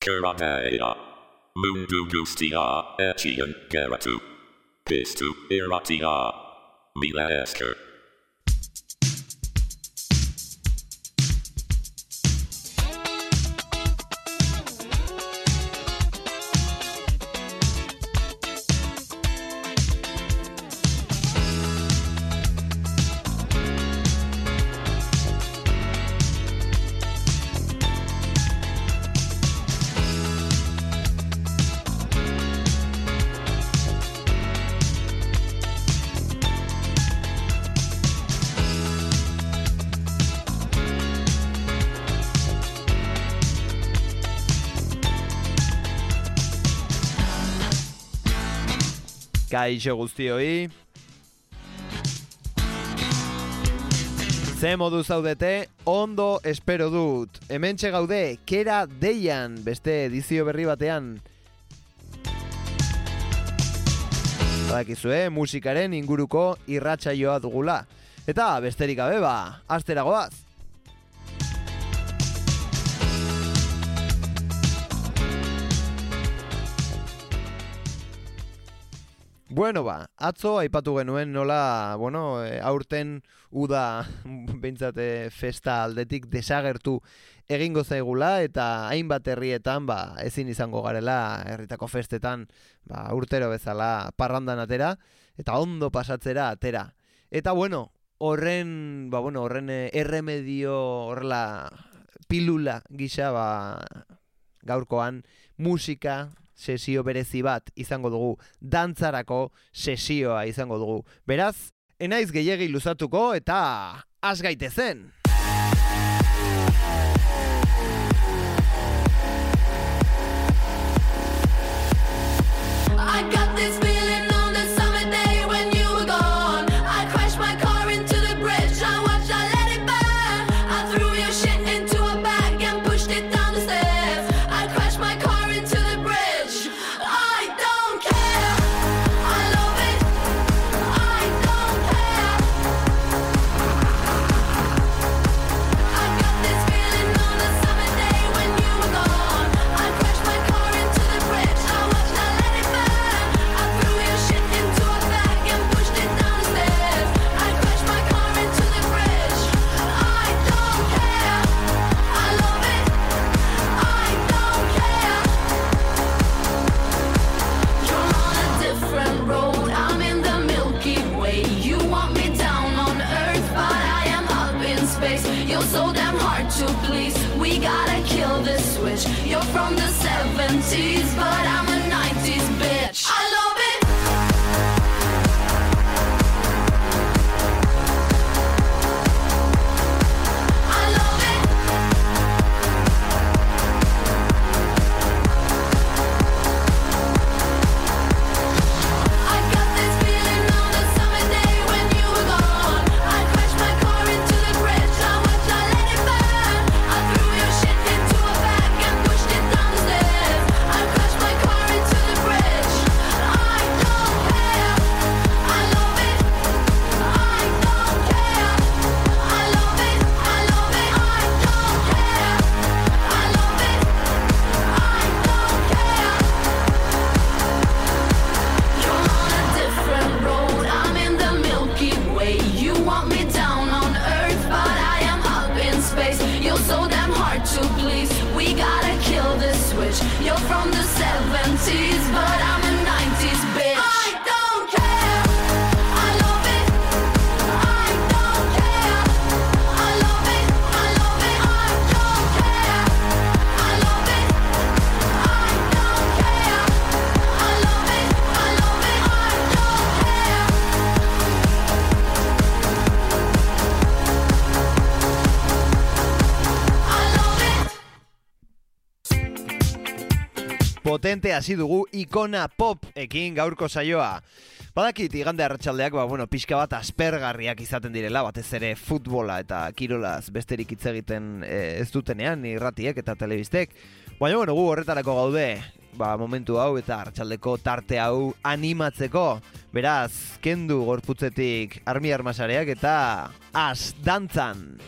Keraneia. Mundu gustia, etian geratu. Pistu iratia. Mila esker. Kaixo guztioi. Ze modu zaudete? Ondo espero dut. Hementxe gaude, Kera Deian, beste edizio berri batean. Badakizue, musikaren inguruko irratsaioa dugula. Eta besterik gabe ba, astera goaz. Bueno ba, atzo aipatu genuen nola, aurten uda behintzat festa aldetik desagertu egingo zaigula eta hainbat herrietan ezin izango garela herritako festetan urtero bezala parrandan atera eta ondo pasatzera atera. Eta horren erremedio horrela pilula gisa gaurkoan musika sesio berezi bat izango dugu, dantzarako sesioa izango dugu. Beraz, enaiz gehiegi luzatuko eta has gaitezen! I got this feeling on the summer day when you were gone. I crashed my car into the bridge, I watched, I let it burn. I threw your shit into a bag and pushed it down the stairs. I crashed my car into the bridge. So damn hard to please. We gotta kill this switch. You're from the 70s, but I'm a 90s bitch. I love it. I love it. I got this feeling on the summer day when you were gone. I crashed my car into the bridge. So damn hard to please. We gotta kill this switch. You're from the 70s, but I'm a 90s bitch. I don't care. I love it. I don't care. I love it. I love it. I don't care. I love it. I don't care. I love it. I love it. I don't care. Potente hasi dugu Ikona Pop ekin gaurko saioa. Badakit igande arratsaldeak pixka bat aspergarriak izaten direla, batez ere futbola eta kirolaz besterik hitz egiten ez dutenean irratiek eta telebistek. Baina gu horretarako gaude, momentu hau eta arratsaldeko tarte hau animatzeko. Beraz, kendu gorputzetik armi armasareak eta az dantzan!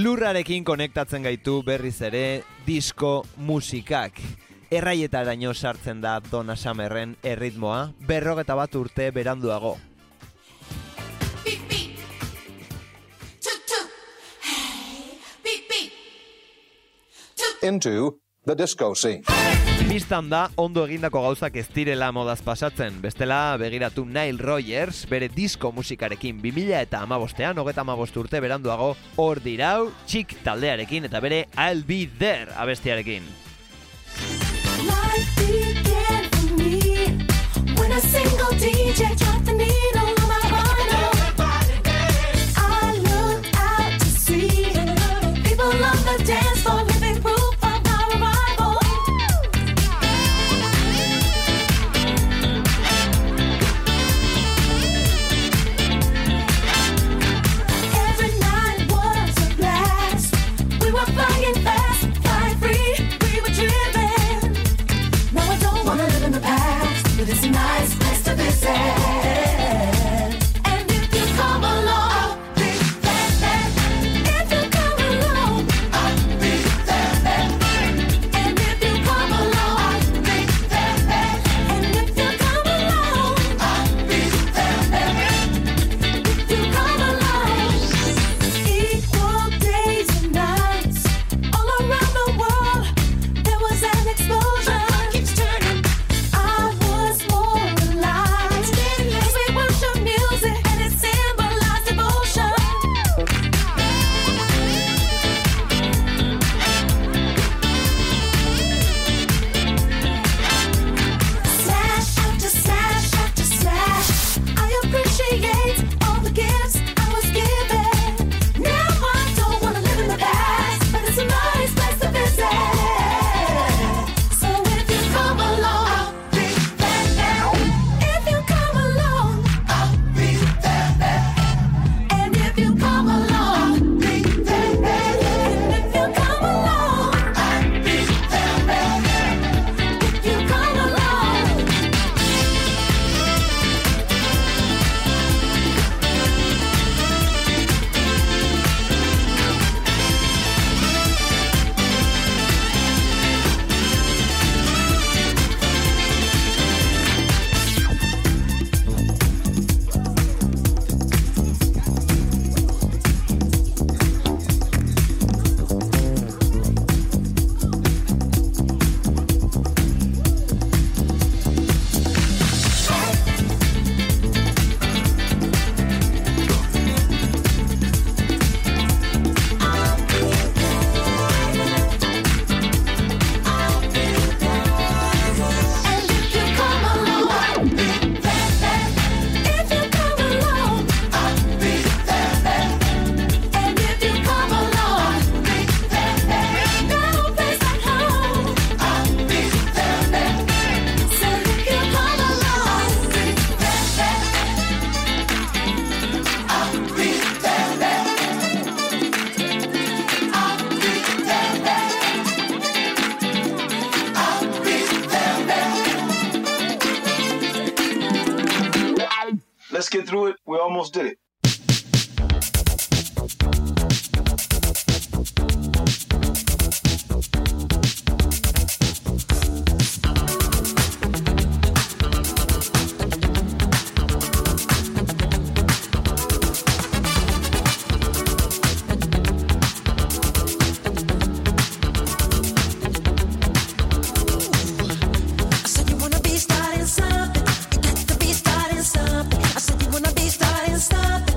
Lurrarekin konektatzen gaitu berriz ere disko musikak. Erraietaraino sartzen da Donna Summerren erritmoa, 51 urte beranduago. Into the disco scene. Bistan da, ondo egindako gauzak ez direla modaz pasatzen. Bestela, begiratu Nile Rodgers, bere disko musikarekin 2015an, 35 urte beranduago, hor dirau, Chic taldearekin eta bere I'll Be There abestiarekin. Life began for me when a single DJ dropped the needle on my vinyl. I looked out to see people on the dance floor living proof of our arrival. Every night was a blast. We were flying fast, flying free. We were driven. No, I don't wanna live in the past, but it's a nice place to visit. And if you come along, I'll be there. If you come along, I'll be there. And if you come along, I'll be there. And if you come along, I'll be there. If you come along, equal days and nights all around the world. There was an explosion. Keeps turning. I was more alive. As we worship music and it symbolized devotion. Slash after slash after slash. I appreciate all the gifts I was given. Now I don't wanna live in the past, but it's a nice place to visit. So if you come along, I'll be there. If you come along, I'll be there. And if you come along, I'll be there. And if you come along, I'll be there. If you come along. And if you come along, I'll be there. If you come along, I'll be there. And if you come along, I'll be there. No place like home, I'll be there. So if you come along, I'll be there. I'll be there. I'll be there. I'll be there. Let's get through it. We almost did it. I said you wanna be starting something. You got to be starting something. I said you wanna be starting something.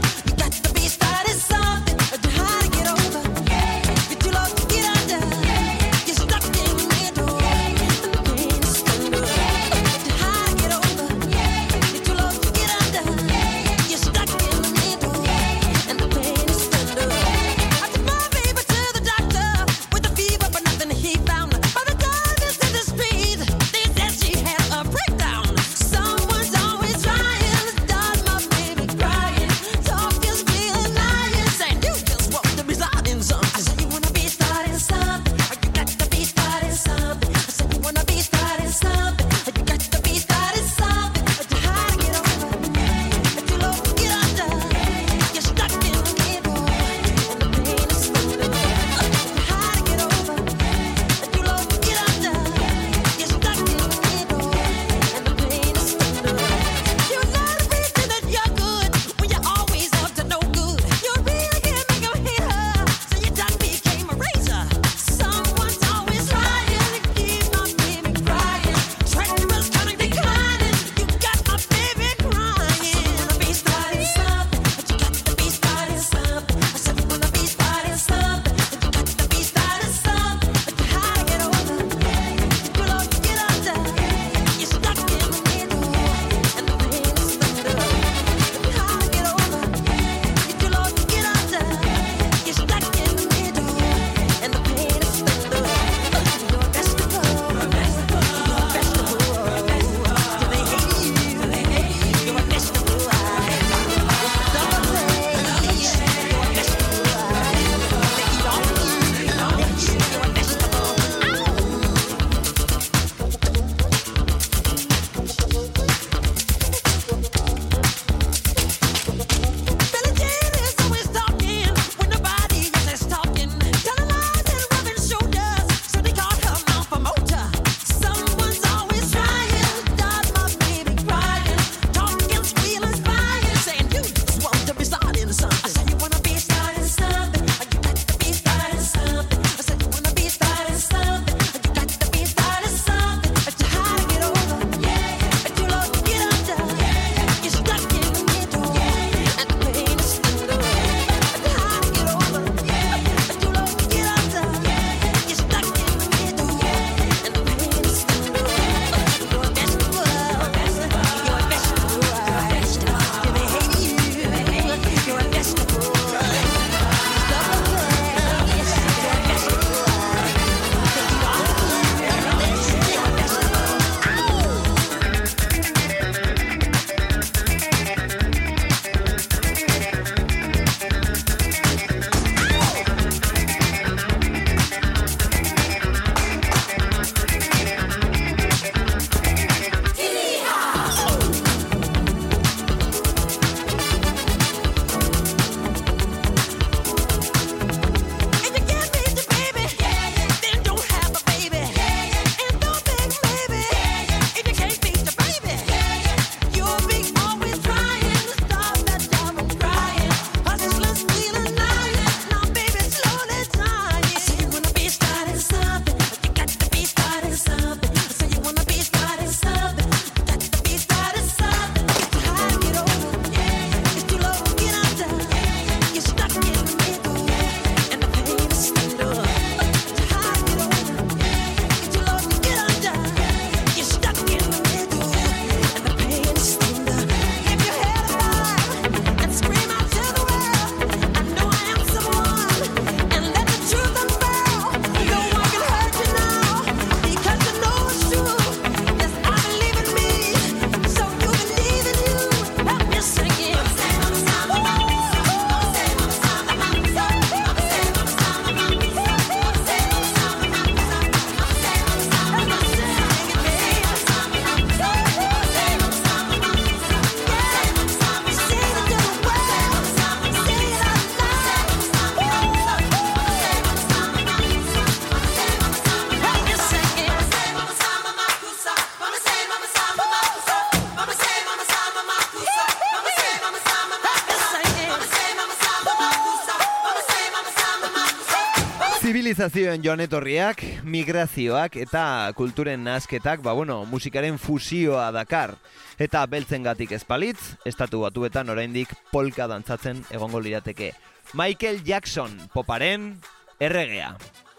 Zibilizazioen joan etorriak, migrazioak eta kulturen nahasketak, musikaren fusioa dakar. Eta beltzengatik espalitz, Estatu Batuetan oraindik polka dantzatzen egongo lirateke. Michael Jackson, poparen erregea.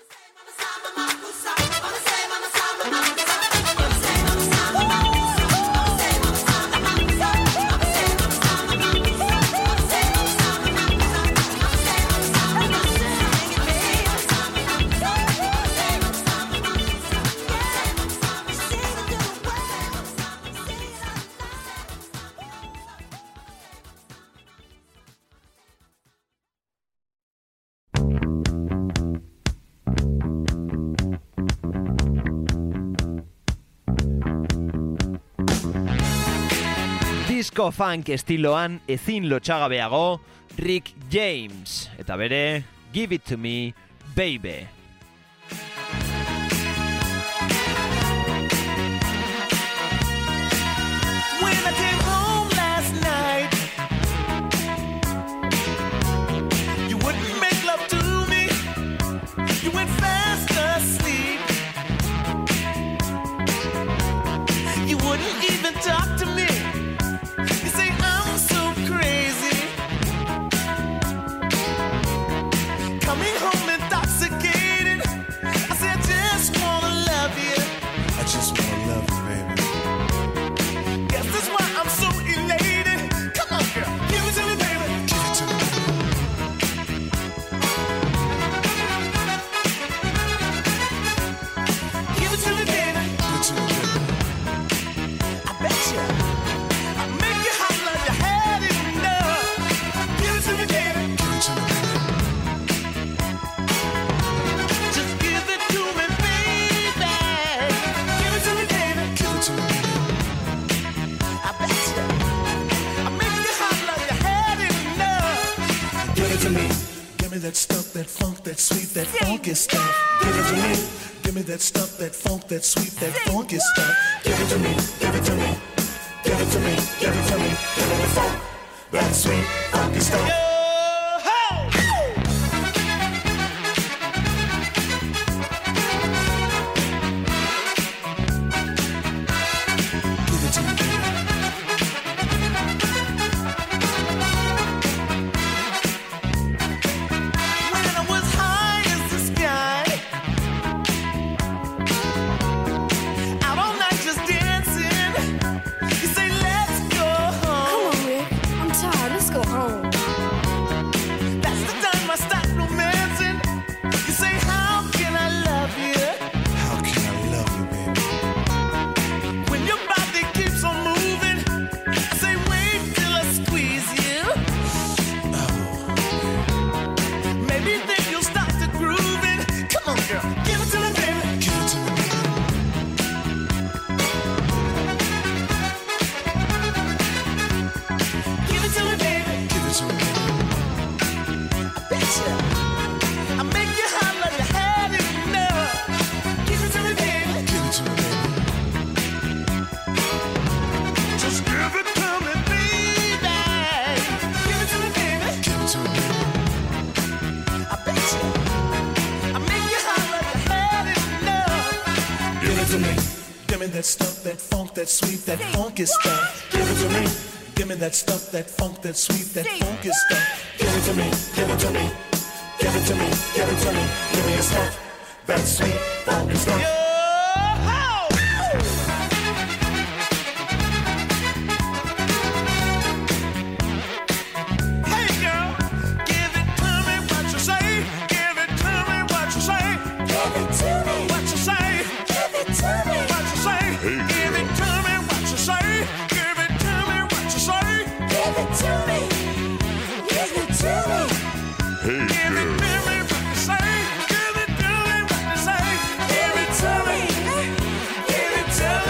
Disco funk estiloan ezin lotxagabeago Rick James eta bere Give It To Me, Baby. When I came home last night, you wouldn't make love to me. You went fast asleep. You wouldn't even talk to me. You say I'm so crazy. Coming home intoxicated. I say I just wanna love you. I just wanna love you, baby. Guess that's why I'm so elated. Come on, girl, give it to me, baby. Give it to me. Give it to me, baby. Give it to me, baby. I bet you. I make you hot like you had enough. Give it to me, baby. Give it to me, baby. Just give it to me, baby. Give it to me, baby. Give it to me, baby. I bet you. I make you hot like you had enough. Give it to me. Give me that stuff, that funk, that sweet, that funky stuff. Give it to me. Give me that stuff, that funk, that sweet, that funky stuff. Give it to me. Give it to me. Give it to me. Give it to me. Give me the funk, that sweet, funky stuff. Give it to me, baby. When I was high as the sky, out all night just dancing. You say let's go home. Come on, Rick. I'm tired. Let's go home. That's the time I start romancing. You say how can I love you? How can I love you, baby? When your body keeps on moving, I say wait till I squeeze you. Maybe then you'll start to grooving. Come on, girl, give it to me, baby. Give it to me, baby. Give it to me, baby. Give it to me, baby. I bet you. I make you hot like you had enough. Give it to me, baby. Give it to me, baby. Just give it to me, baby. Give it to me, baby. Give it to me, baby. I bet you. I make you hot like you had enough. Give it to me. Give me that stuff, that funk, that sweet, that funky stuff. Give it to me. Give me that stuff, that funk, that sweet, that funky stuff. Give it to me. Give it to me. Give it to me. Give it to me. Give me your stuff, that sweet, funky stuff. Hey girl, give it to me what you say. Give it to me what you say. Give it to me. What you say. Give it to me. What you say. Give it to me what you say. Give it to me what you say. Give it to me. Give it to me. Give it to me what you say. Give it to me what you say. Give it to me. Give it to me.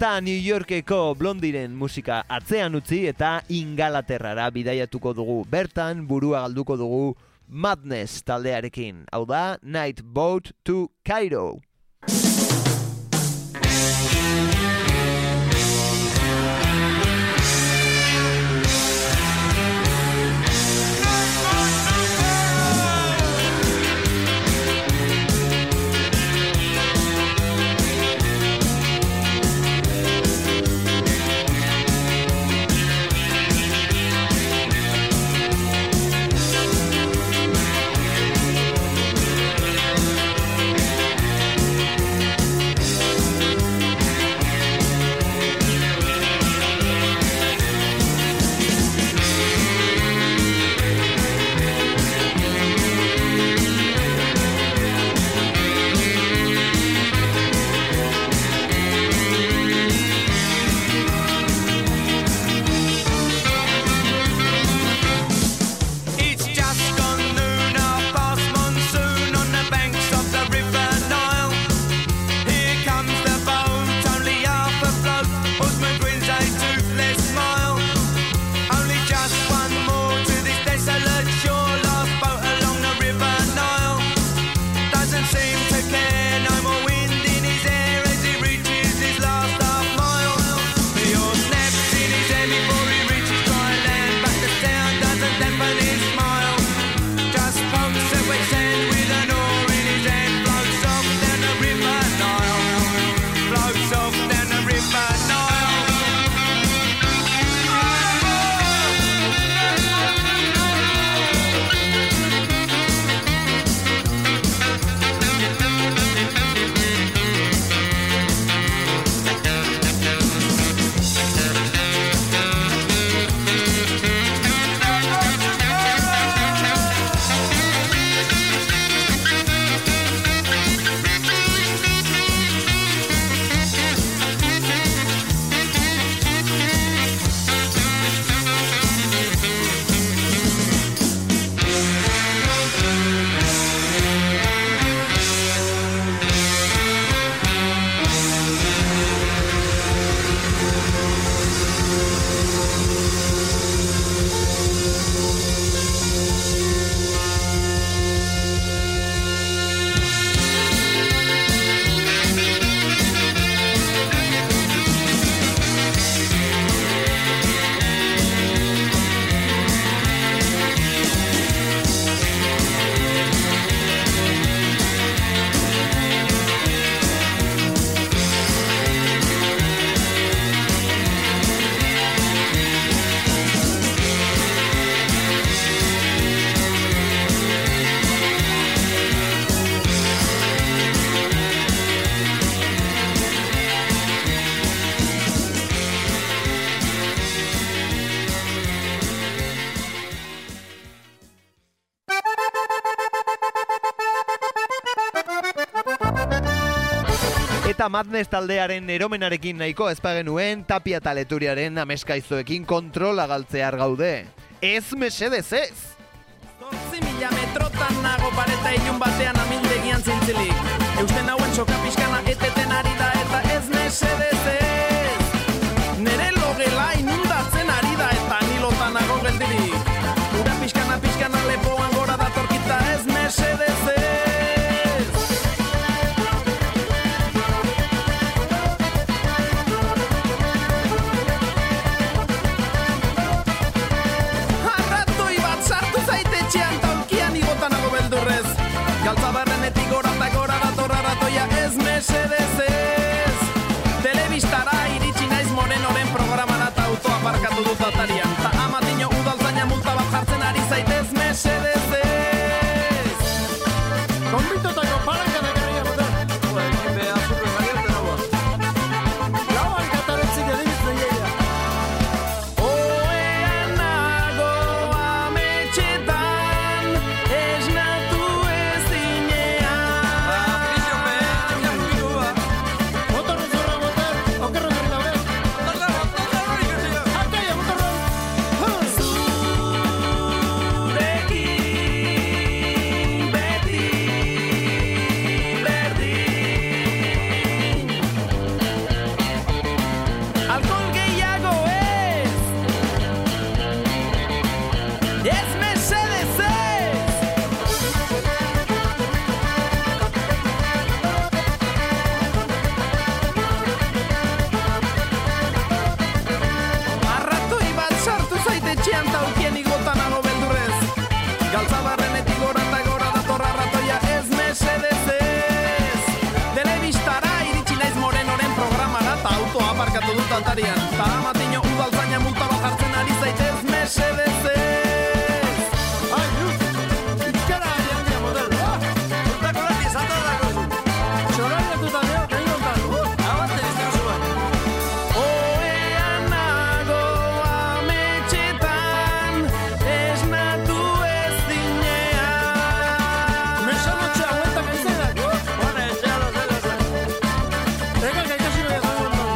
da New Yorkeko Blondiren musika atzean utzi eta Ingalaterrara bidaiatuko dugu. Bertan burua galduko dugu Madness taldearekin. Hau da Night Boat to Cairo. Eta Madness taldearen eromenarekin nahiko ezpagenuen Tapia eta Leturiaren ameskaizoekin kontrola galtzear gaude. Ez mesedez ez! 8.000 metrotan nago pareta ilun batean amildegian zintzilik. Eusten hauen soka pixkana eteten ari da eta ez mesedez ez! Nere logela inundatzen ari da eta nilotan nago geldirik. Ura pixkana lepoan gora datorkita ez mesedez ez! Galtzabarrenetik gora eta gora datorra ratoia ez mesedez ez. Telebistara iritsi naiz Morenoren programara eta autoa parkatu dut atarian. Ta amatino udaltzaina multa bat jartzen ari zaitez mesedez ez. Konbitotako palanka da garria bote. Egin behar zurre gariarte nagoa. Lauan kataretzik edibitzen gehiago. Oean nago ametxetan esnatu atarian. Ta amatiño udaltzaina multa bat jartzen ari zaitez mesedez ez. Ai, ikara handia modelo. Urtako lati esatu dako. Txoraiatuta neo, nahi gontan. Abante bizten zuen. Oean nago ametxetan, esnatu ez dinean. Mesanotxe aguentak aizenak. Bueno, zelo. Rega gaitasi behar dago ondoren.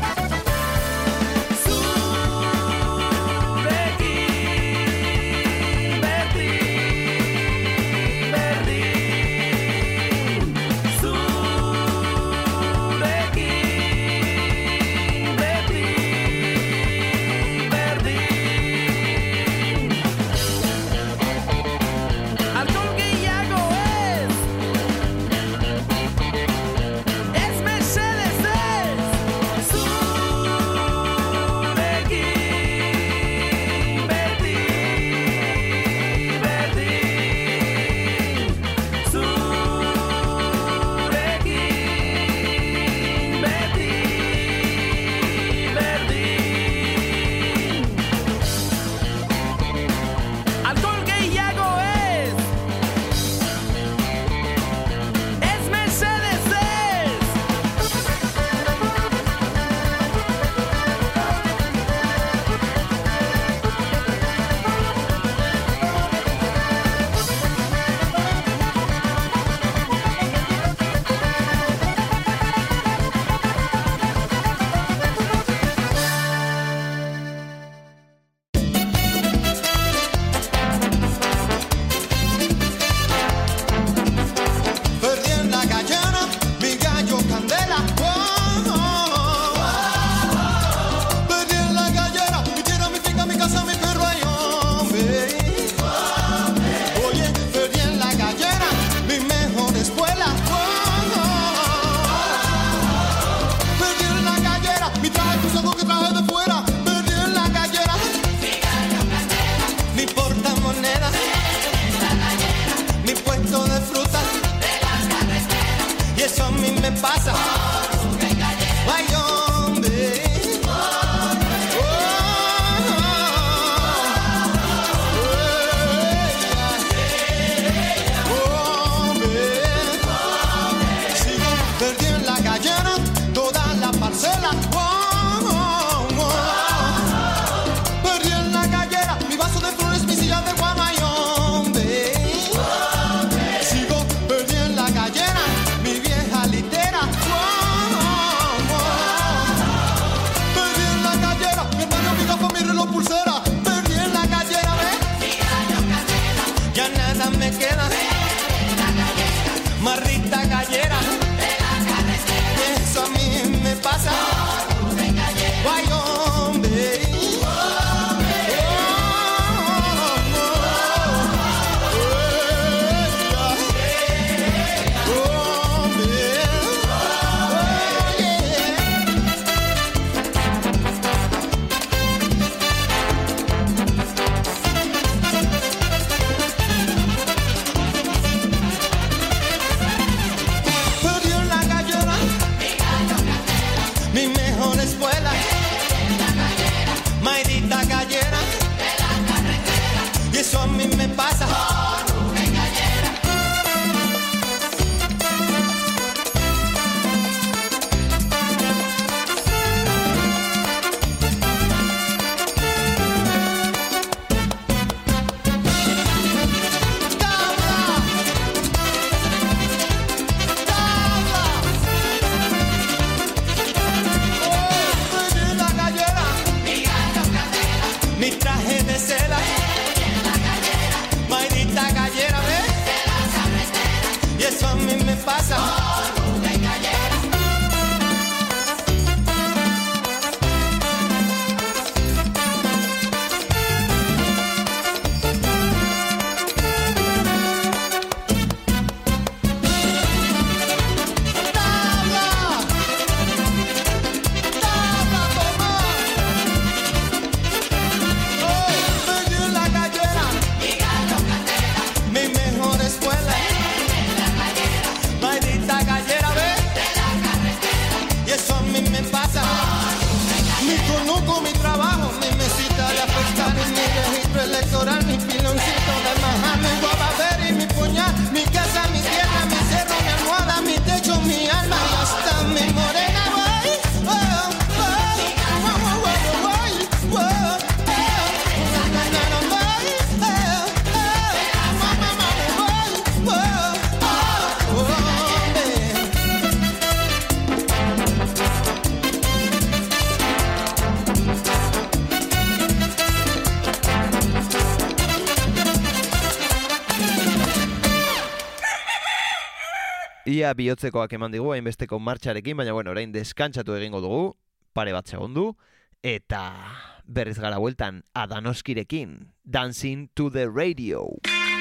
Alkohol gehiago ez. Ez mesedez ez. Zurekin beti, berdin. Zurekin beti, berdin. Alkohol gehiago ez. Ez mesedez ez. Perdí en la gallera, mi gallo candela. Perdí en la gallera, mi tierra, mi finca, mi casa, mi perro, ay, hombre. Oye, perdí en la gallera, mi mejor escuela. Perdí en la gallera, mi traje, tu saco que traje de fuera. Perdí en la gallera, mi portamoneda, mi puesto de fruta. Y eso a mí me pasa. Ay, hombre. Hombre. Sigo perdido en la gallera, toda la parcela. Perdí en la gallera, mi vaso de flores, mi silla de guama. Ay, hombre. Sigo perdido en la gallera, mi vieja litera. Perdí en la gallera, mi hermano, mi gafa, mi reloj, pulsera. Perdí en la gallera, ya nada me queda. Marrita gallera, ia bihotzekoak eman digu hainbesteko martxarekin, baina bueno, orain deskantsatu egingo dugu, pare bat segundu, eta berriz gara bueltan Adanoskirekin, Dancing to the Radio.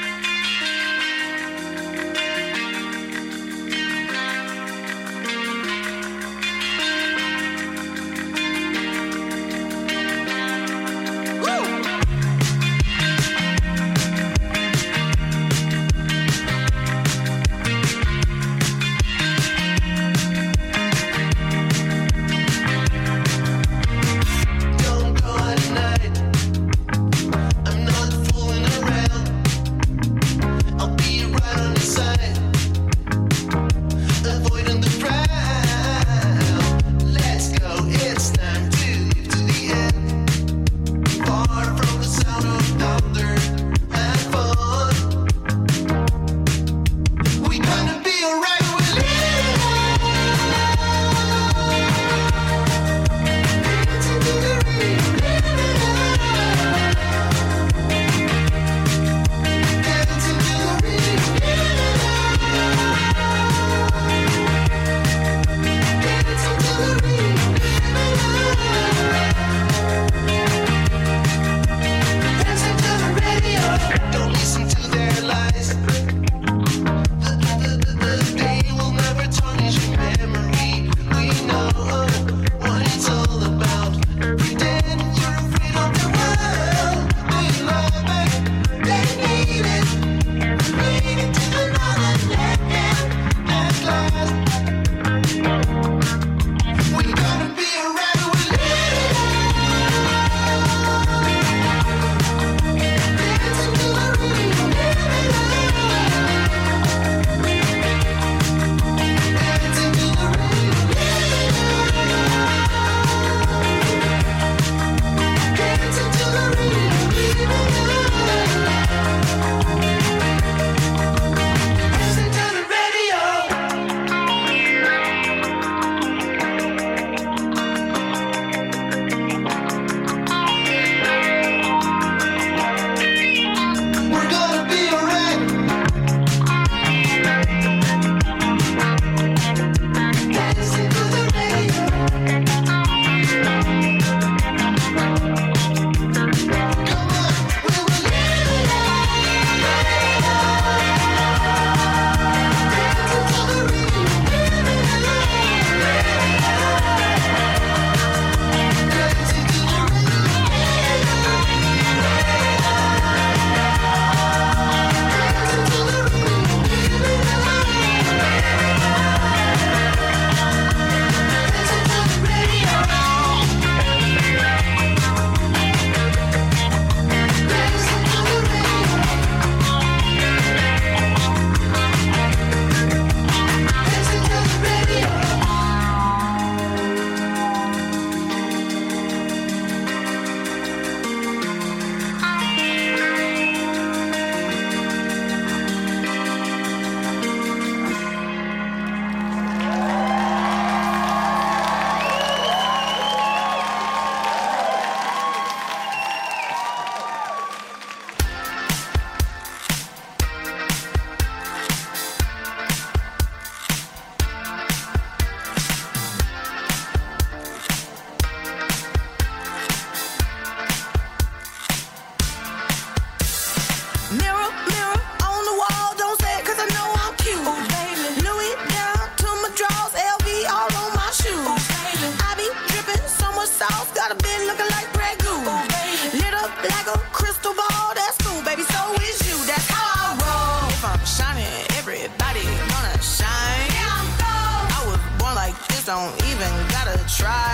don't even gotta try.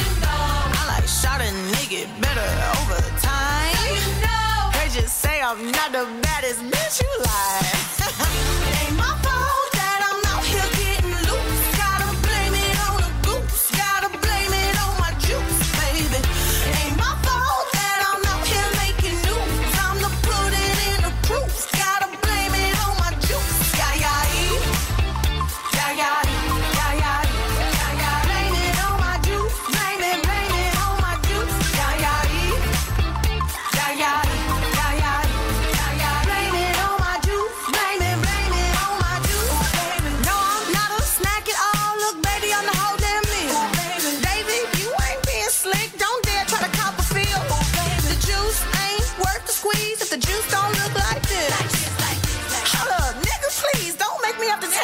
I like shot a nigga better over time. They just say I'm not the baddest bitch you like. It ain't my fault that I'm out here getting loose. Gotta blame it on the goose. Gotta blame it on my juice, baby. It ain't my fault that I'm out here making news. I'm the put it in the proof. Gotta blame it on my juice. Blame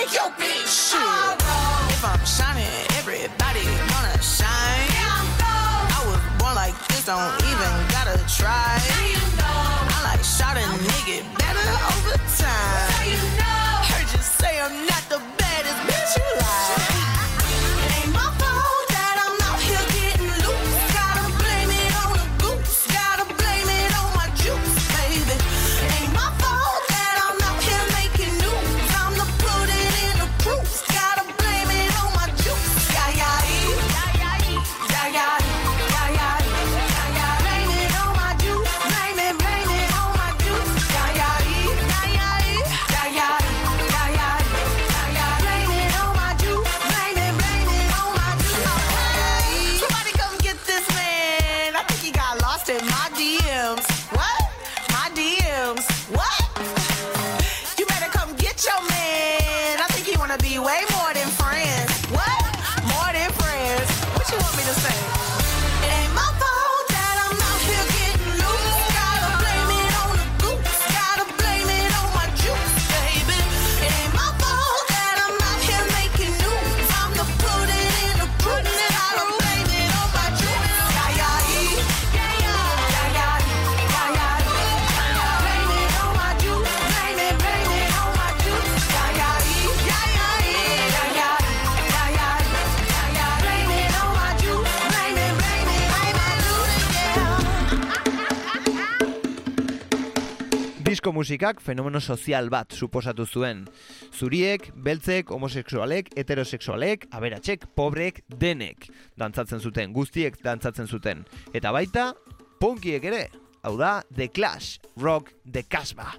shake your bitch. Shit. If I'm shining, everybody wanna shine. I was born like this, don't even gotta try. I like shot a nigga better over time. Heard you say I'm not the baddest bitch you like. It ain't my fault that I'm out here getting loose. Gotta blame it on the goose. Gotta blame it on my juice, baby. It ain't my fault that I'm out here making news. I'm the put it in the proof. Gotta blame it on my juice. Yeah, yeah, yeah, yeah, yeah, yeah, yeah, yeah. Blame it on my juice. Blame it on my juice. Yeah, yeah, yeah, yeah, yeah, yeah, yeah, yeah. Blame it on my juice. Blame it on my juice. Somebody come get this man. I think he got lost in my DMs. What? My DMs. What? You better come get your man. I think he wanna be way more than friends. What? More than friends. What you want me to say? It ain't my fault that I'm out here getting loose. Gotta blame it on the goose. Gotta blame it on my juice, baby. It ain't my fault that I'm out here making news. I'm the put it in the proof. Gotta blame it on my juice. Yeah, yeah, yeah, yeah, yeah, yeah, yeah, yeah. Blame it on my juice. Blame it on my juice. Yeah, yeah, yeah, yeah, yeah, yeah, yeah, yeah. Blame it on my juice. Blame it on my juice, yeah. Disko musikak fenomeno sozial bat suposatu zuen. Zuriek, beltzek, homosexualek, heterosexualek, aberatsek, pobrek, denek dantzatzen zuten, guztiek dantzatzen zuten. Eta baita, punkiek ere, hau da The Clash, Rock the Casbah.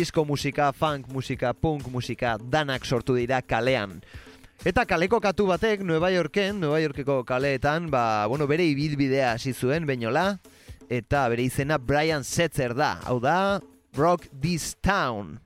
disco musika, funk musika, punk musika, danak sortu dira kalean. Eta kaleko katu batek Nueva Yorkeko kaleetan, bere ibilbidea hasi zuen beinola, eta bere izena Brian Setzer da, hau da, Rock This Town.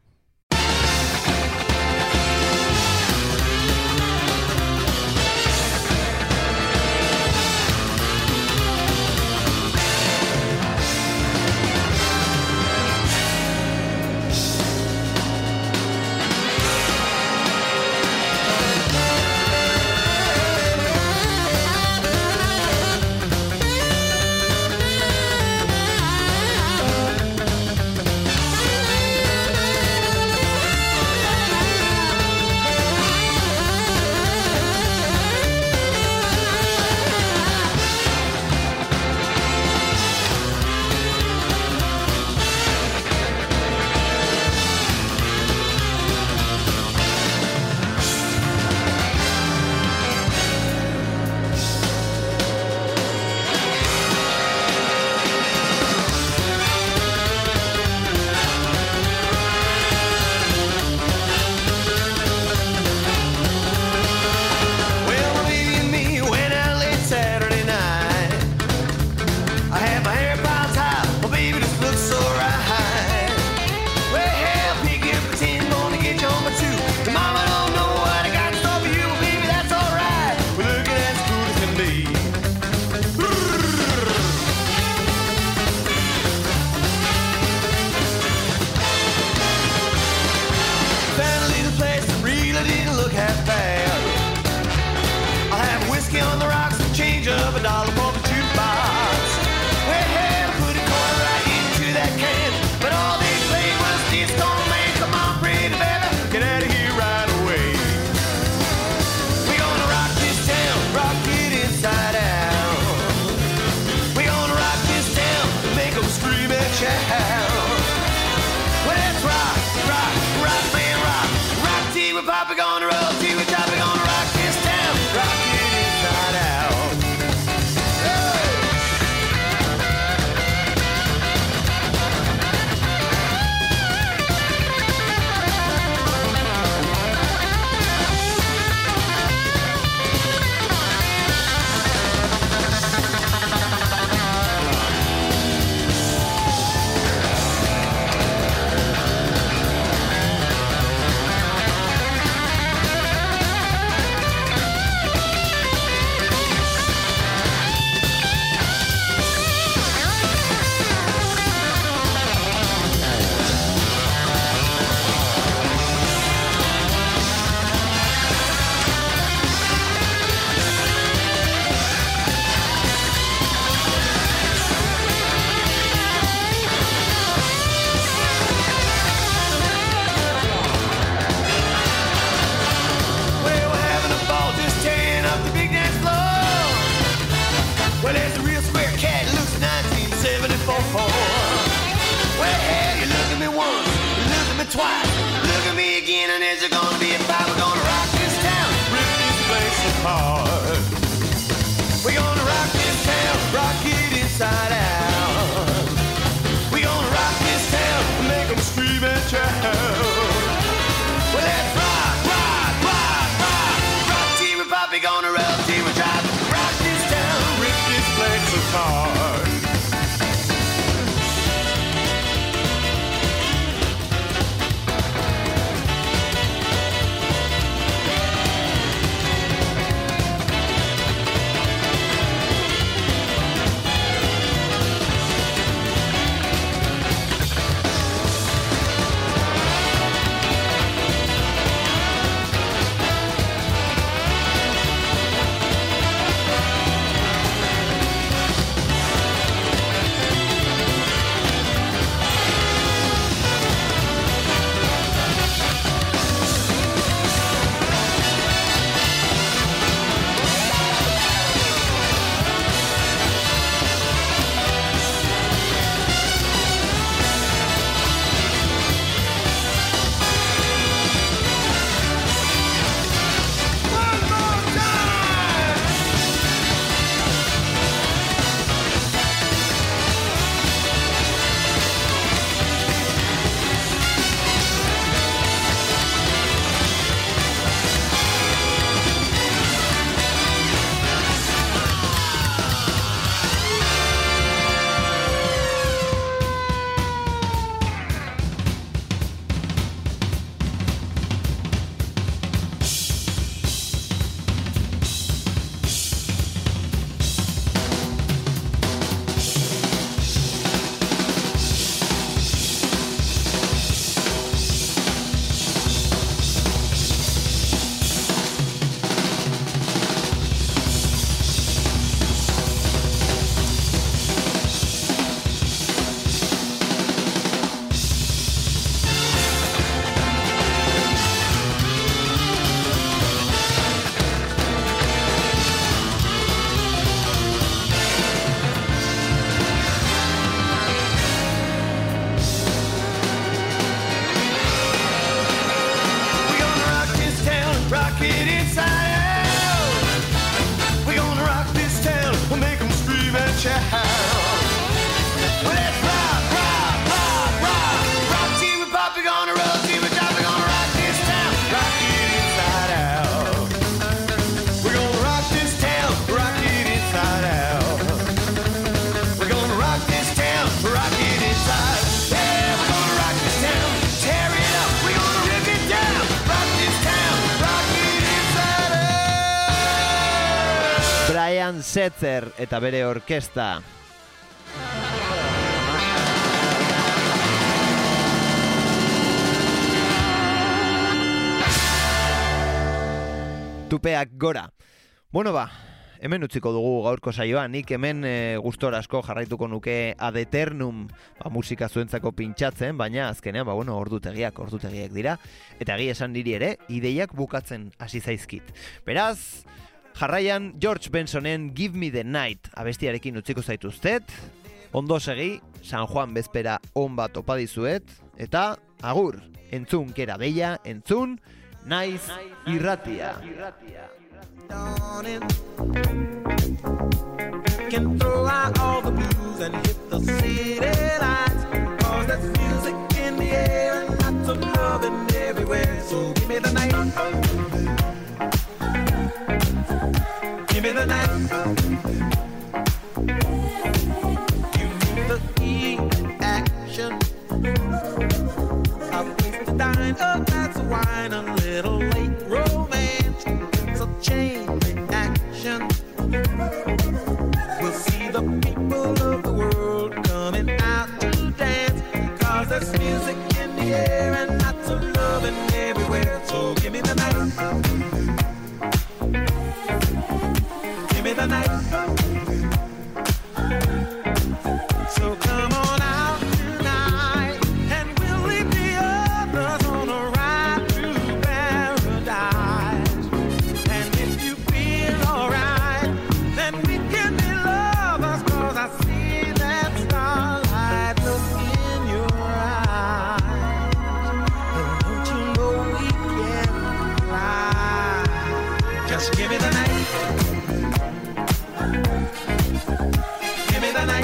Hans Setzer eta bere orkesta. Tupeak gora. Bueno hemen utziko dugu gaurko saioa, nik hemen gustora asko jarraituko nuke Ad Eternum musika zuentzako pintxatzen, baina azkenean ordutegiak dira, eta egia esan niri ere, ideiak bukatzen hasi zaizkit. Beraz, jarraian George Bensonen Give Me the Night abestiarekin utziko zaituztet, ondo segi, San Juan bezpera on bat opa dizuet, eta agur, entzun kera bella, entzun, naiz irratia. Can throw out all the blues and hit the city lights, 'cause there's music in the air and lots of loving everywhere. So give me the night, give me the night. You need the action, a place to dine, a glass of wine, a little late romance, so chain reaction. We'll see the people of the world coming out to dance, 'cause there's music in the air and lots of loving everywhere. So give me the night, give me the night. So come on out tonight and we'll leave the others on a ride to paradise. And if you feel alright, then we can be lovers, 'cause I see that starlight look in your eyes. And don't you know we can fly? Just give me the night, give me the night.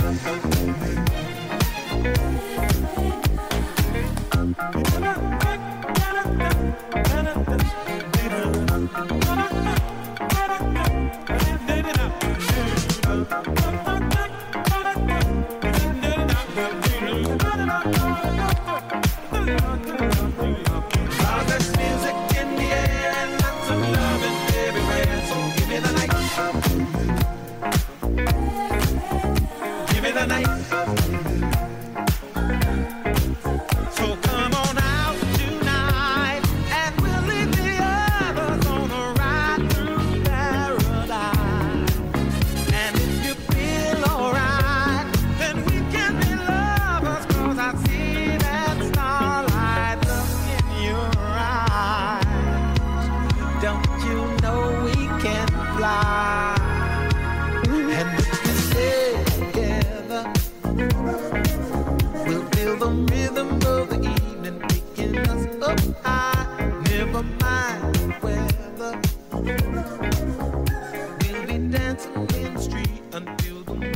So come on out tonight and we'll leave the others on a ride through paradise. And if you feel alright, then we can be lovers, 'cause I see that starlight look in your eyes. Don't you know we can fly? And if we stay together, we'll feel the rhythm of the evening picking us up high. Never mind the weather, we'll be dancing in the street until the